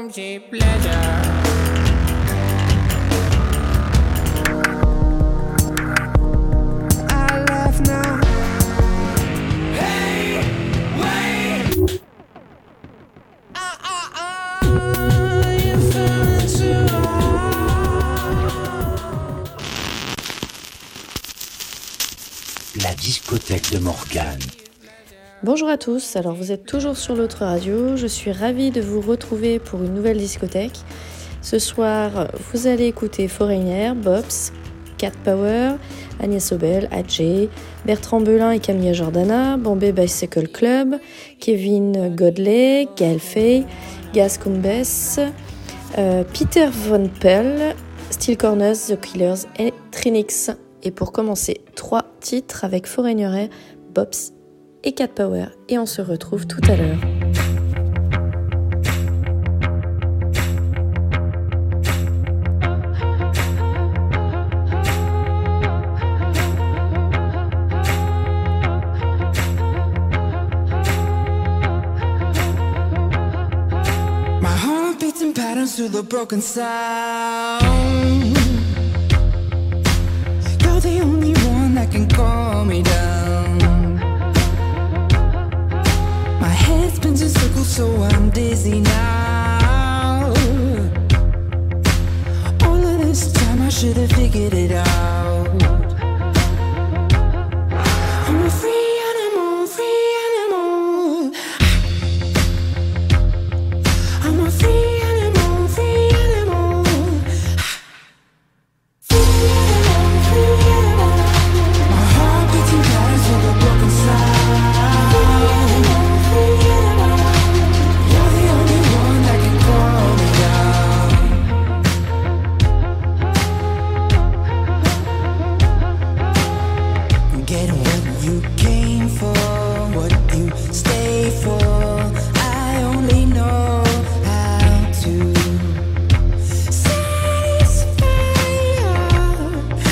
from cheap pleasure. I laugh now. Hey, wait. You fell into La discothèque de Morgane. Bonjour à tous, alors vous êtes toujours sur l'autre radio, je suis ravie de vous retrouver pour une nouvelle discothèque. Ce soir, vous allez écouter Foreigner, Bobs, Cat Power, Agnès Obel, Adjay, Bertrand Belin et Camilla Jordana, Bombay Bicycle Club, Kevin Godley, Gaël Faye, Gaz Kumbes, Peter Von Pell, Steel Corners, The Killers et Trinix. Et pour commencer, 3 titres avec Foreigner, Bobs et Cat Power. Et on se retrouve tout à l'heure. my heart beats in patterns to the broken sound. You're the only one that can calm me down. My head spins in circles so I'm dizzy now. All of this time I should have figured it out. I'm a free animal, free animal. I'm a free animal, free animal. Free animal, free animal. My heart beats in patterns with a broken sound. Free animal, you're the only one that can calm me down. Getting what you came for, what you stay for. I only know how to satisfy your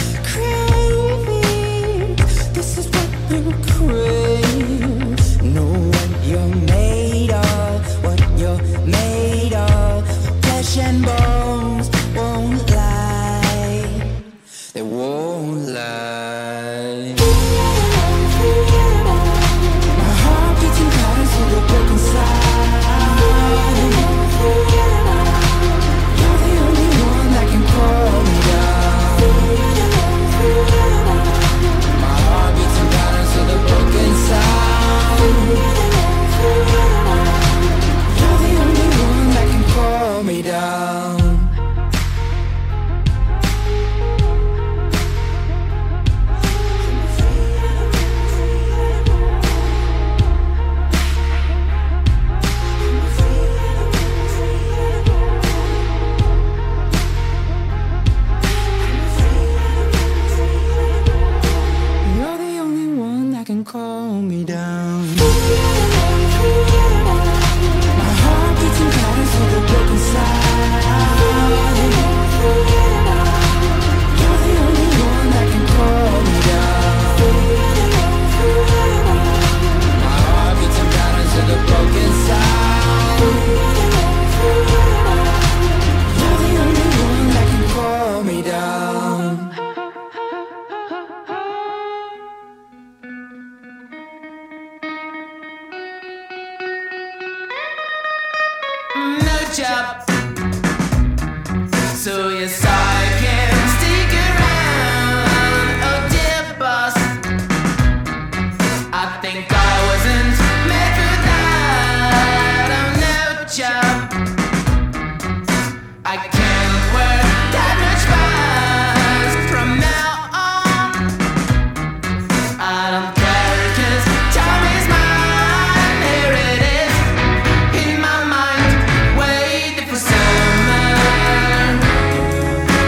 craving. This is what you crave. Know what you're made of, what you're made of. Flesh and bones won't lie, they won't lie. My heart beats in patterns with a broken sound. You're the only one that can calm me down. My heart beats in patterns with a broken sound. You're the only one that can calm me down. You're the only one that can calm me down. My heart beats in patterns with a broken sound. You're the only one that can calm me down. My heart beats in patterns with a broken sound. You're the only one that can calm me down. No job, so yes I can stick around. Oh dear boss, I think I wasn't meant for that. Oh no job, I can't work that much fast. From now on, I don't care 'cause time is mine. Here it is in my mind, waiting for summer.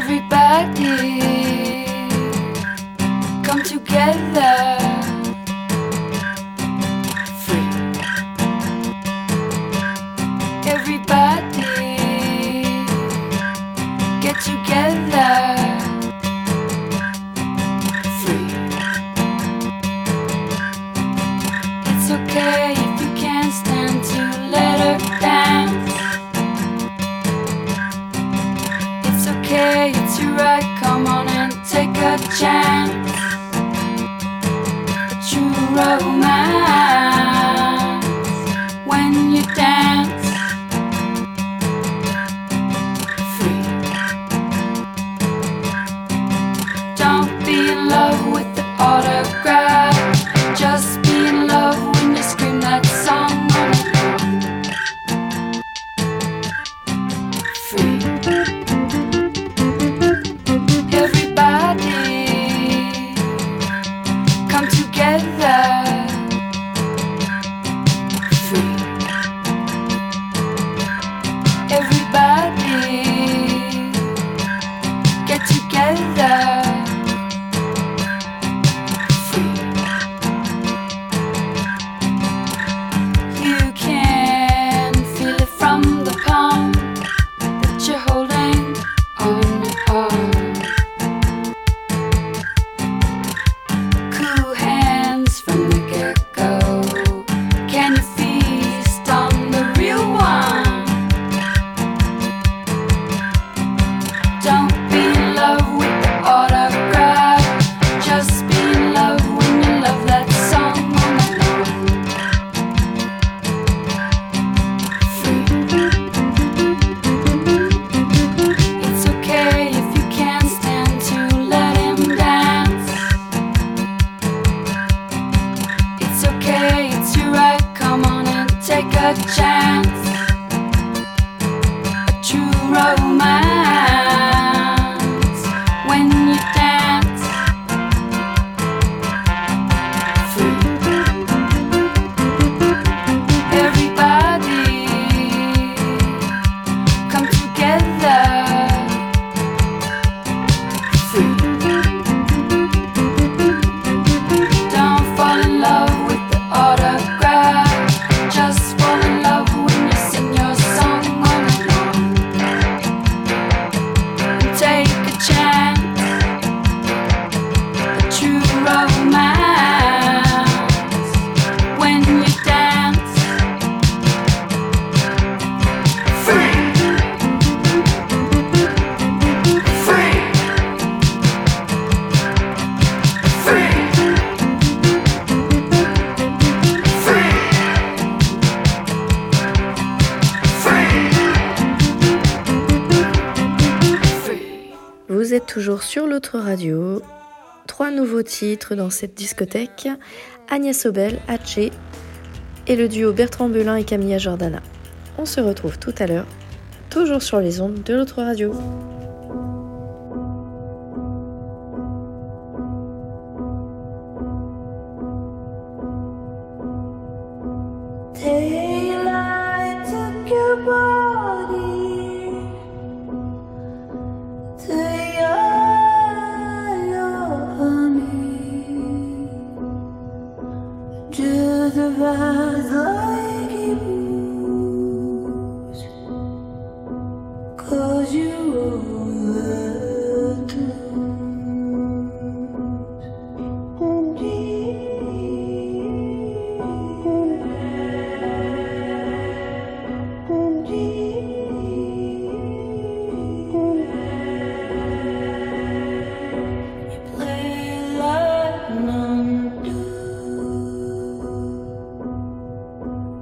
Everybody come together. Free. Everybody get together. Free. It's okay if you can't stand to let her dance. It's okay, it's your right, come on and take a chance. A true romance when you dance. Free. Don't be in love with the autograph. Just be in love when you scream that song on the free. Everybody come together. Free. Everybody get together. Free. You can feel it from the palm that you're holding on your arm. Cool hands from the get-go. Can you feast on the real one? Don't be in love with the autograph. Just be in love when you love that song on the lawn. Free. It's okay if you can't stand to let him dance. It's okay, it's your right, come on and take a chance. A true romance when you dance. Free. Everybody come together. Free. Don't fall in love with the autograph. Just fall in love when you sing your song on the lawn. And take a chance. A true romance when you dance. Free. Free. Free. Free. Free. Vous êtes toujours sur l'autre radio. 3 nouveaux titres dans cette discothèque. Agnès Obel, Haché et le duo Bertrand Belin et Camilla Jordana. On se retrouve tout à l'heure, toujours sur les ondes de l'autre radio. Daylight took your body to your me. Do the vibes like it moves, 'cause you own the tunes. And you play like none do.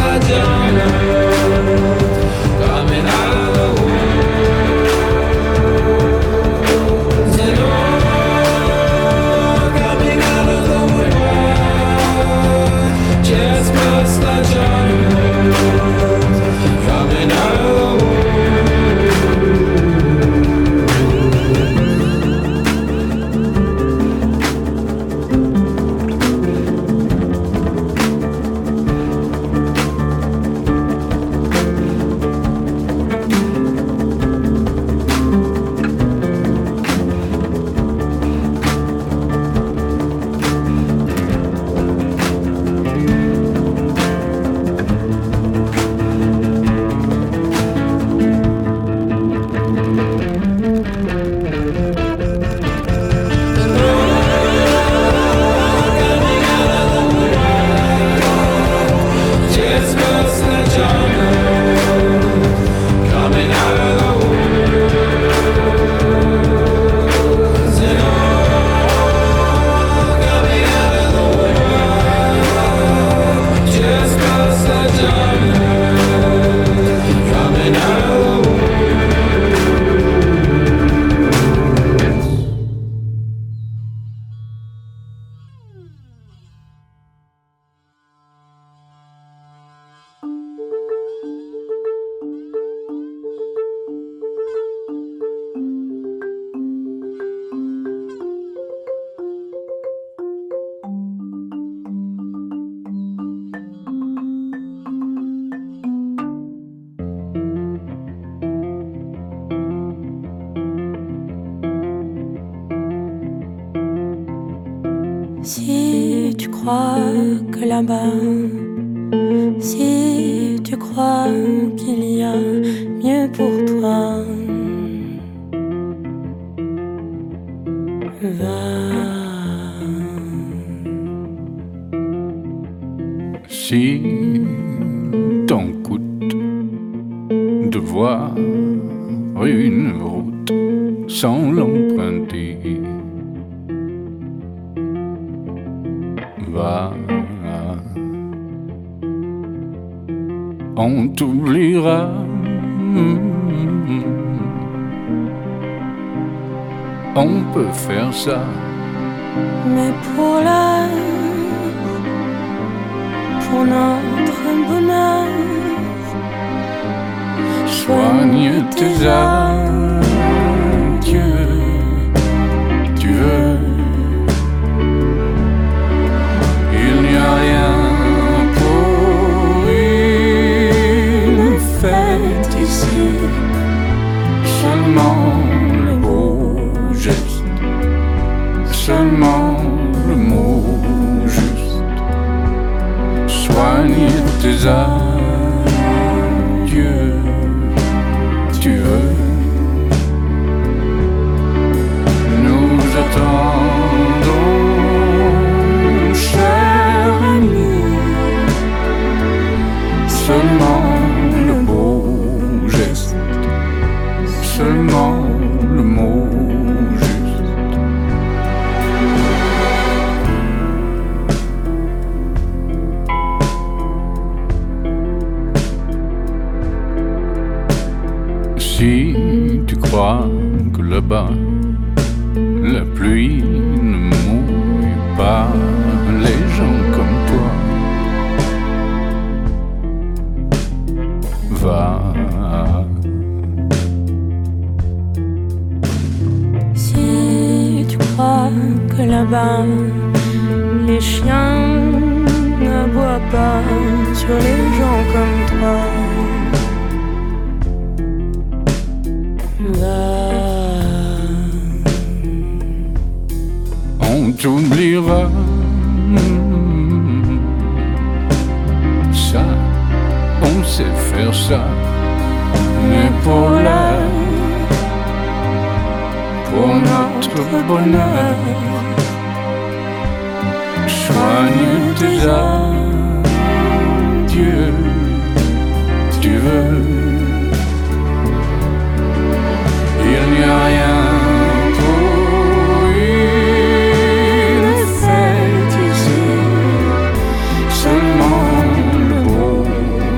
la jungle, coming out of the woods. And oh, coming out of the woodwork, just past the jungle, coming out of the woods. Si tu crois que là-bas, si tu crois qu'il y a mieux pour toi, va. Si t'en coûte de voir une route sans l'emprunter, va. On t'oubliera. On peut faire ça. Mais pour notre bonheur, soigne tes adieux. Tu veux. Il n'y a rien pour une fête ici, seulement le beau geste, seulement le mot juste. Soigne tes adieux, tu veux. Nous attendons, cher ami, seulement le beau geste, seulement le mot juste. Si tu crois que là-bas la pluie ne mouille pas les gens comme toi, va. Si tu crois que là-bas les chiens n'aboient pas sur les gens comme toi, va. On t'oubliera. Ça, on sait faire ça. Mais pour notre bonheur, soigne tes adieux, tu veux. Il n'y a rien pour une fête ici, seulement le beau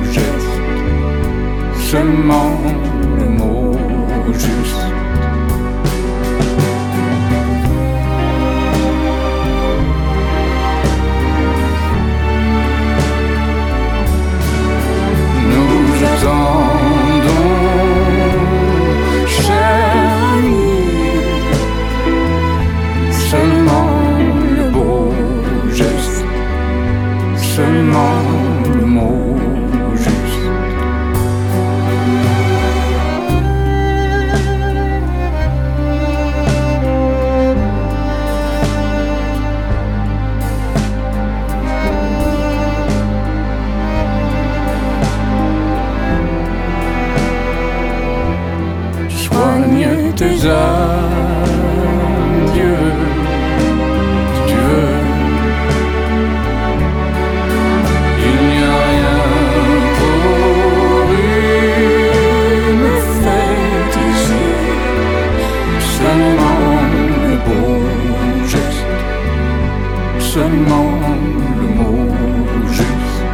seulement le mot juste. Nous attendons, cher ami, seulement le beau geste, seulement le mot juste. Soigne tes adieux, si tu veux. Il n'y a rien pour une fête ici, seulement le beau geste, seulement le mot juste.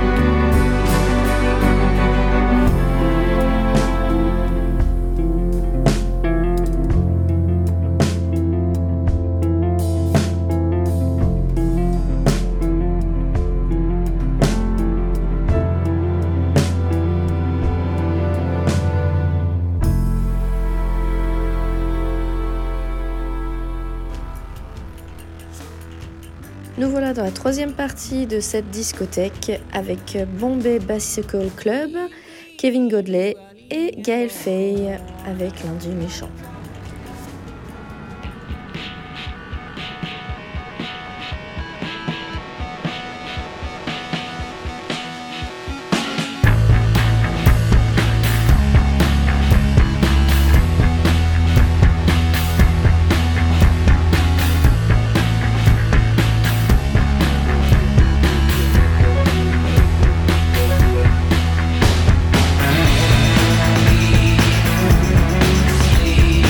Nous voilà dans la troisième partie de cette discothèque avec Bombay Bicycle Club, Kevin Godley et Gaël Faye avec Lundi Méchant. Thank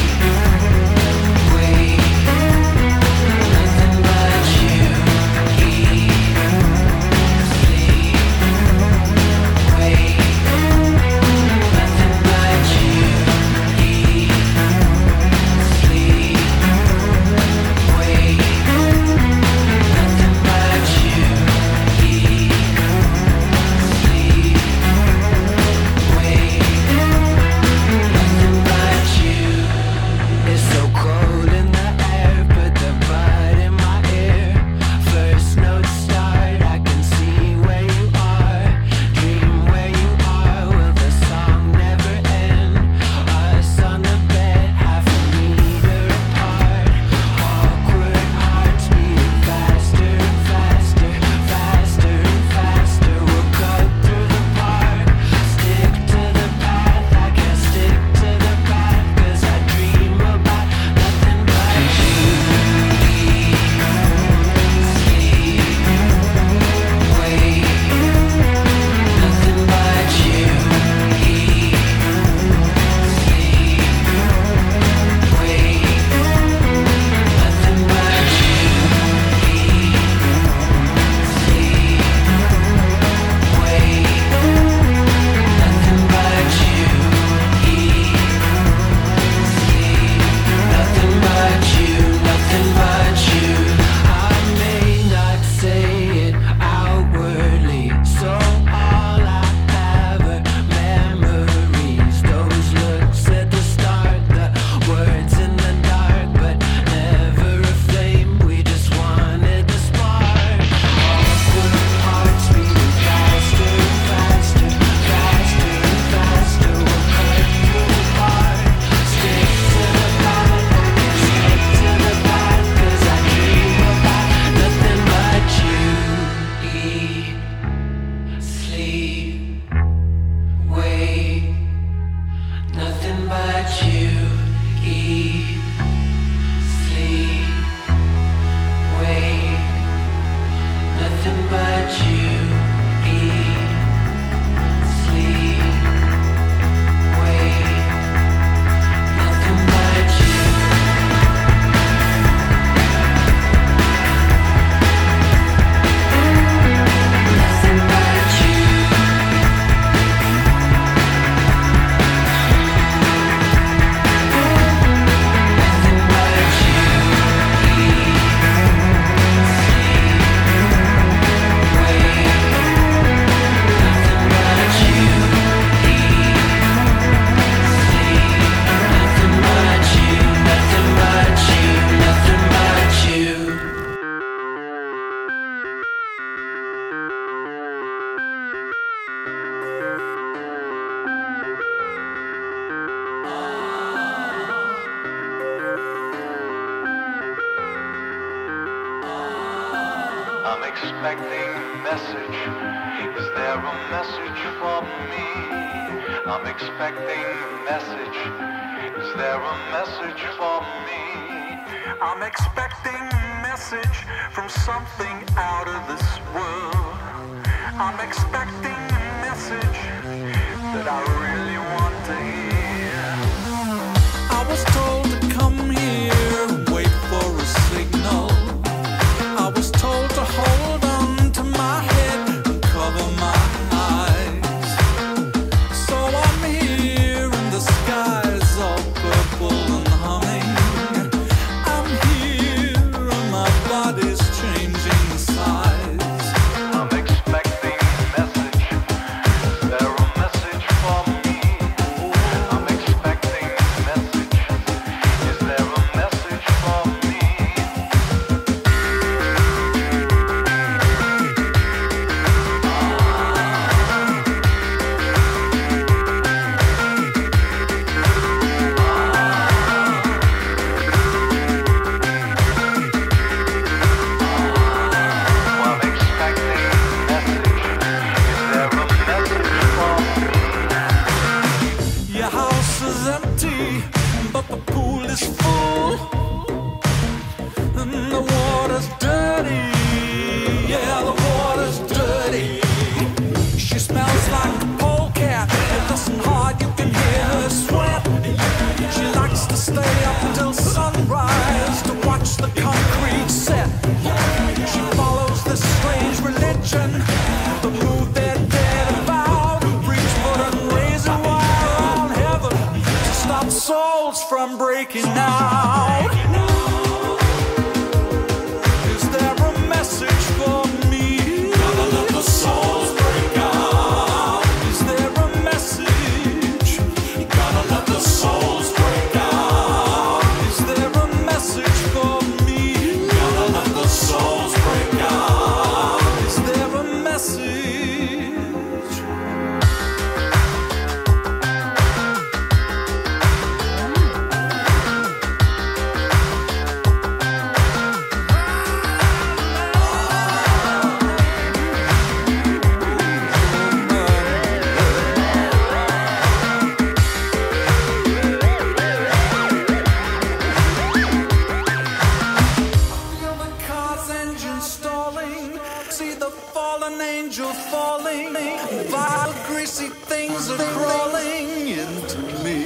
expecting a message. Is there a message for me? I'm expecting a message. Is there a message for me? I'm expecting a message from something out of this world. I'm expecting a message that I really want to hear. I was told to come here and wait for a signal. I was told to hold on to my head and cover my eyes. So I'm here and the sky's all purple and humming. I'm here and my body's changing size. I'm expecting a message. Is there a message for me? I'm expecting a message. Is there a message for me? I'm expecting a message. Is there a message for me? Your house is empty, but the pool is full. And the water's dirty. Yeah, the water's dirty. She smells like a polecat. It doesn't hard, you can hear her sweat. She likes to stay up until sunrise to watch the concrete set. She follows this strange religion, the move they're dead about, who preach foot and razor wire on heaven to stop souls from breaking out. Is there a message for me? Gotta let the souls break out. Is there a message? Gotta let the souls break out. Is there a message for me? Gotta let the souls break out. Is there a message? Feel the car's engine stalling. See the fallen angel falling. Vile, greasy things are crawling into me.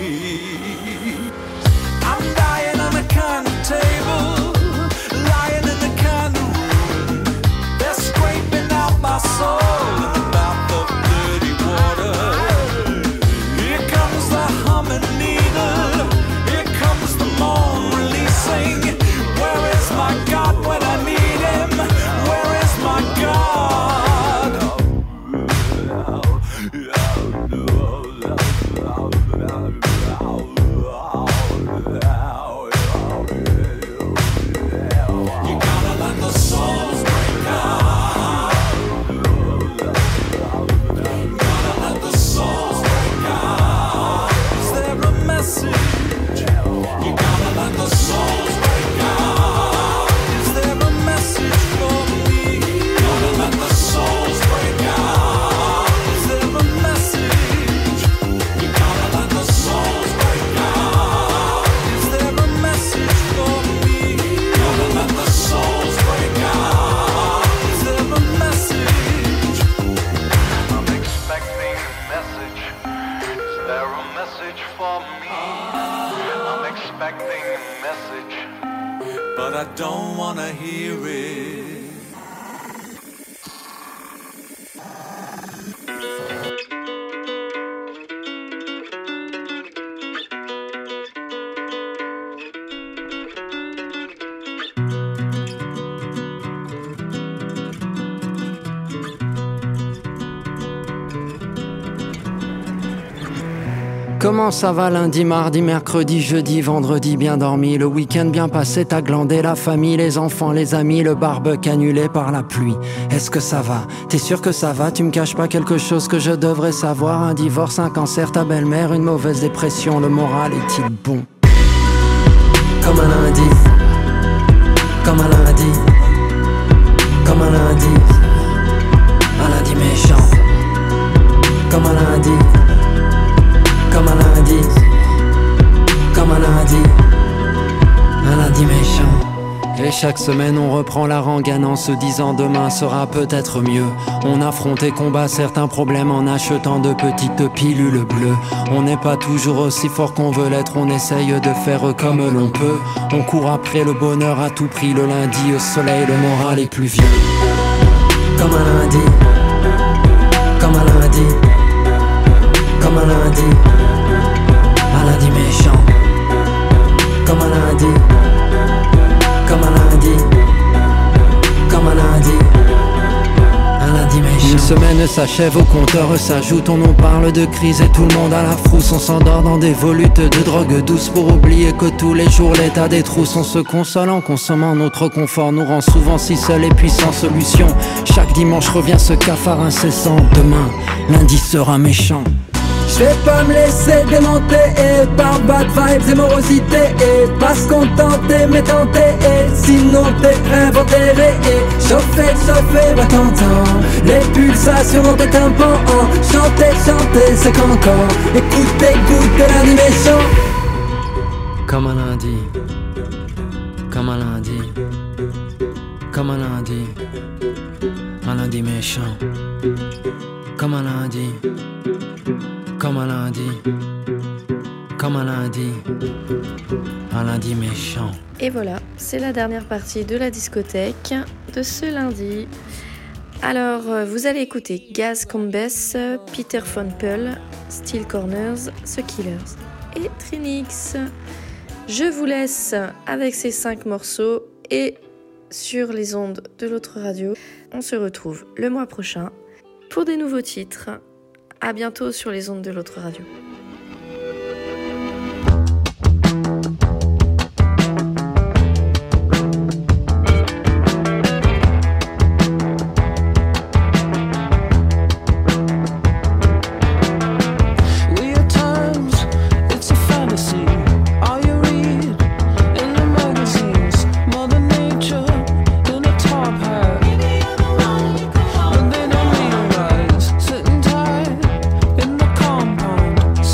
I'm dying on a kind of table, lying in the kind of room. They're scraping out my soul in the bath of dirty water. Here comes the humming needle. Here comes the moan releasing. Where is my God when I need him? Where is my God? You gotta let the souls break out. Gotta let the souls break out. Is there a message? You gotta let the souls break out. Is there a message for me? Gotta let the souls break out. Is there a message? You gotta let the souls break out. Is there a message for me? Gotta let the souls break out. Is there a message? I'm expecting a message. Is there a message for me? I'm expecting a message, but I don't wanna hear it. Comment ça va lundi, mardi, mercredi, jeudi, vendredi, bien dormi? Le week-end bien passé, t'as glandé la famille, les enfants, les amis, le barbecue annulé par la pluie. Est-ce que ça va? T'es sûr que ça va? Tu me caches pas quelque chose que je devrais savoir? Un divorce, un cancer, ta belle-mère, une mauvaise dépression, le moral est-il bon? Comme un lundi, comme un lundi, comme un lundi. méchant. Comme un lundi, comme un lundi, comme un lundi méchant. Et chaque semaine on reprend la rengaine en se disant demain sera peut-être mieux. On affronte et combat certains problèmes en achetant de petites pilules bleues. On n'est pas toujours aussi fort qu'on veut l'être, on essaye de faire comme l'on peut. On court après le bonheur à tout prix, le lundi au soleil, le moral est plus vieux. Comme un lundi, comme un lundi, comme un lundi méchant. Comme un lundi, comme un lundi, comme un lundi méchant. Une semaine s'achève, au compteur s'ajoute. On nous parle de crise et tout le monde à la frousse. On s'endort dans des volutes de drogue douce pour oublier que tous les jours l'état des trousses. On se console en consommant notre confort, nous rend souvent si seuls et puis sans solution. Chaque dimanche revient ce cafard incessant. Demain, lundi sera méchant. Je vais pas me laisser démonter par bad vibes et morosité pas se contenter mais tenter sinon t'es inventé chauffer, va t'entendre les pulsations dans tes tympans. Chanter, c'est qu'encore écoutez, lundi méchant. Comme un lundi, comme un lundi, comme un lundi méchant. Comme un lundi, comme un lundi, comme un lundi méchant. Et voilà, c'est la dernière partie de la discothèque de ce lundi. Alors, vous allez écouter Gaz Combes, Peter Von Peul, Steel Corners, The Killers et Trinix. Je vous laisse avec ces 5 morceaux et sur les ondes de l'autre radio. On se retrouve le mois prochain pour des nouveaux titres. À bientôt sur les ondes de l'autre radio. Sitting tight in the compound.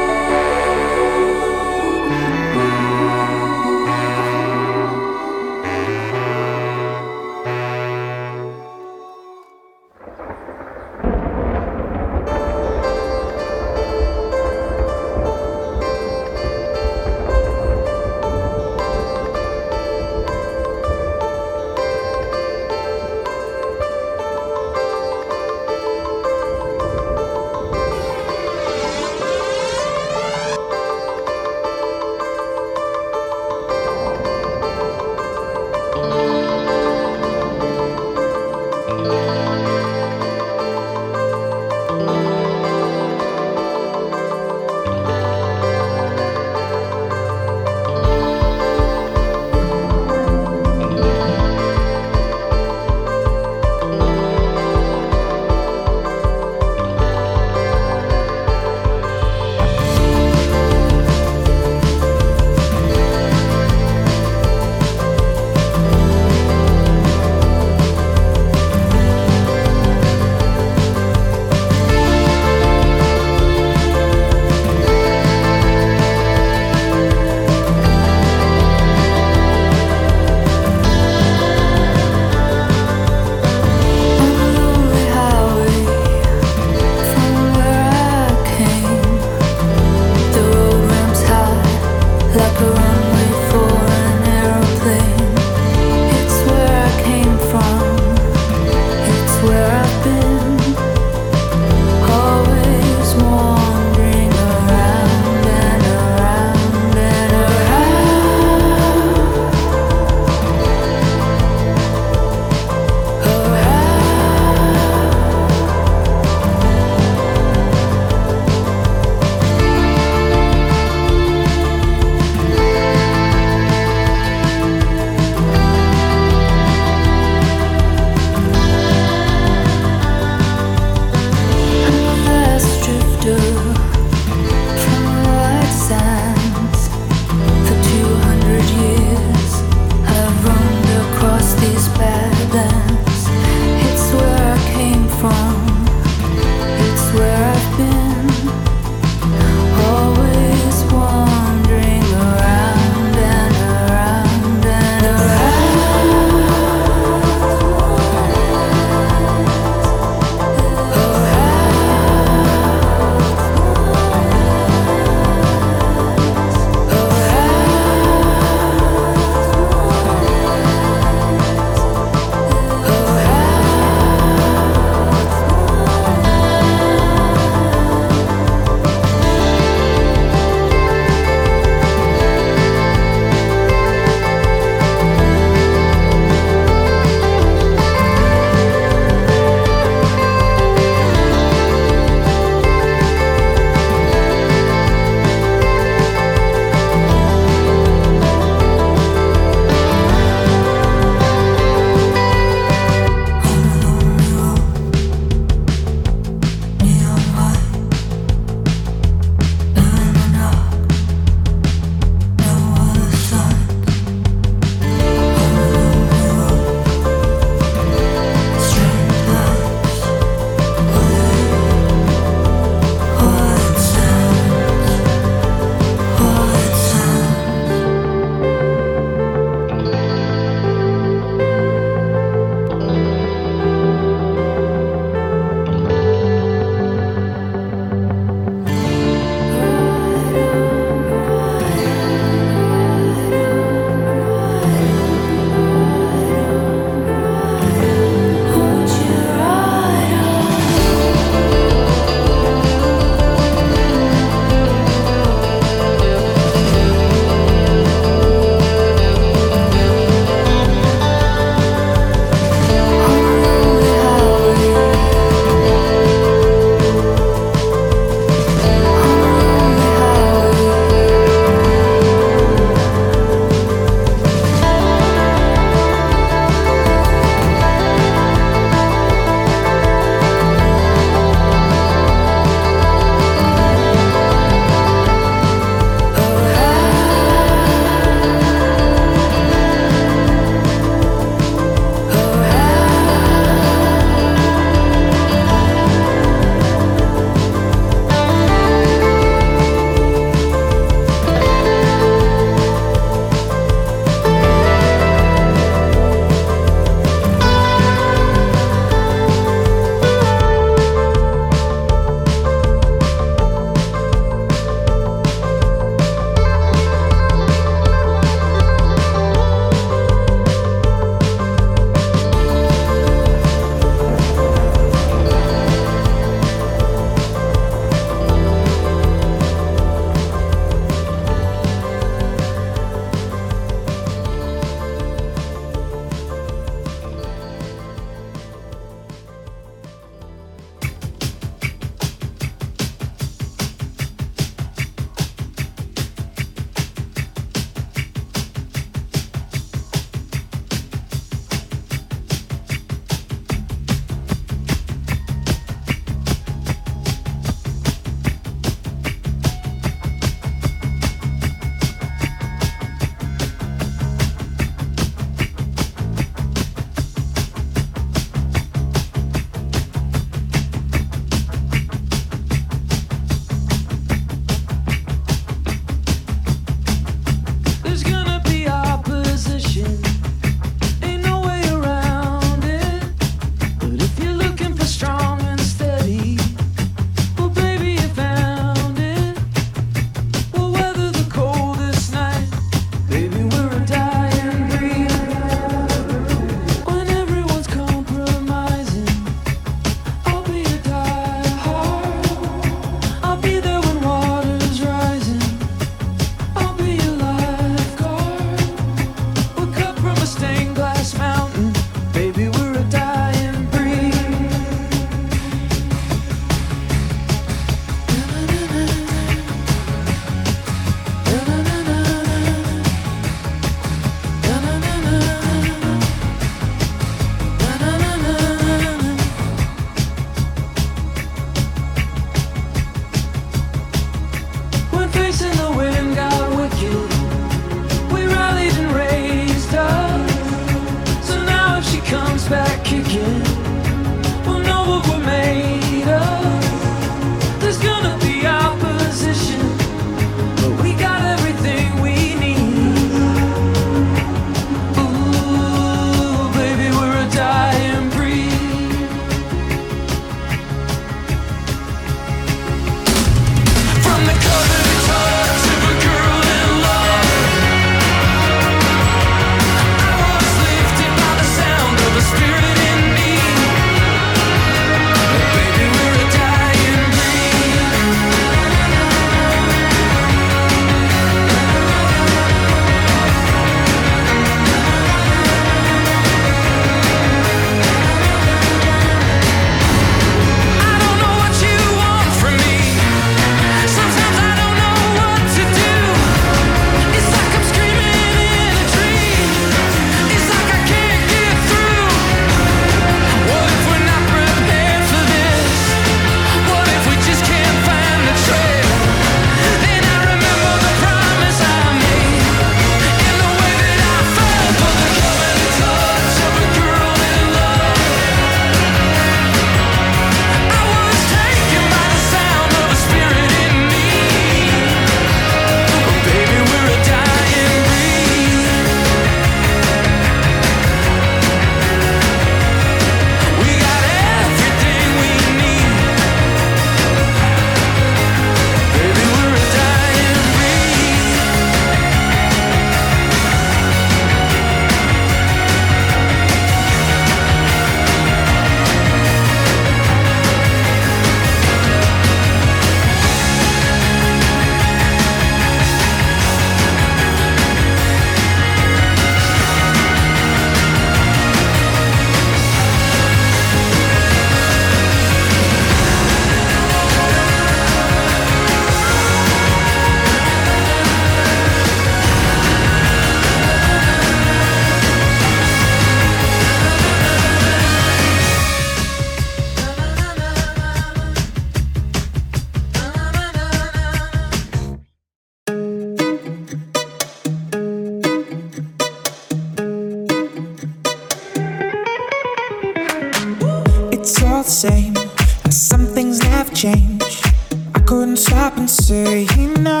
same. Some things never change. I couldn't stop and say no.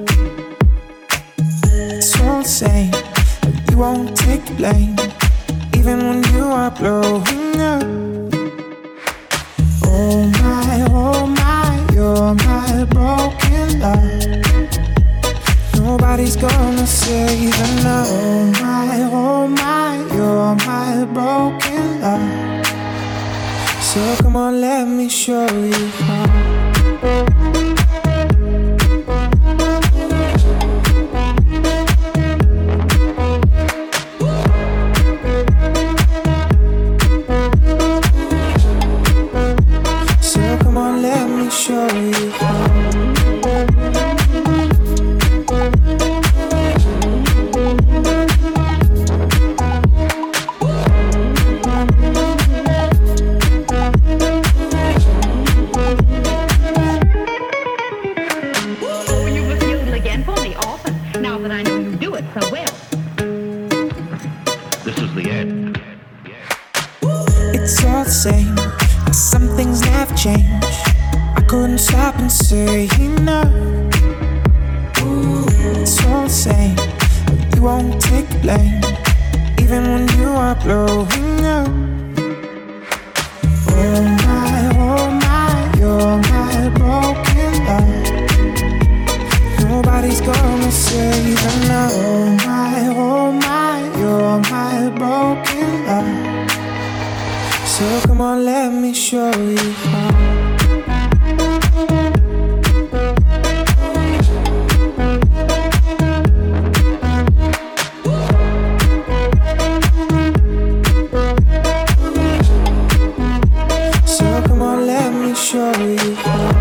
It's all the same. You won't take the blame, even when you are blowing up. Oh my, you're my broken love. Nobody's gonna save enough. Oh my, you're my broken love. So come on, let me show you how. So come on, let me show you how. Same. Some things never change. I couldn't stop and say no. It's all the same. You won't take the blame, even when you are blowing up. Oh my, you're my broken love. Nobody's gonna save enough. Oh my, you're my broken love. So come on, let me show you how. So come on, let me show you how.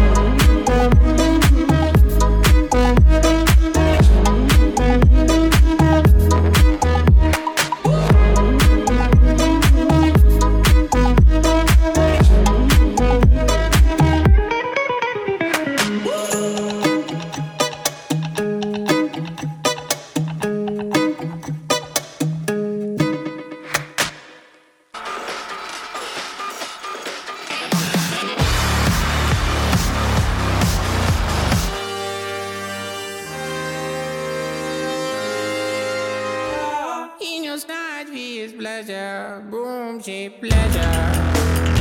In your snide, pleasure, boom, she pleasure.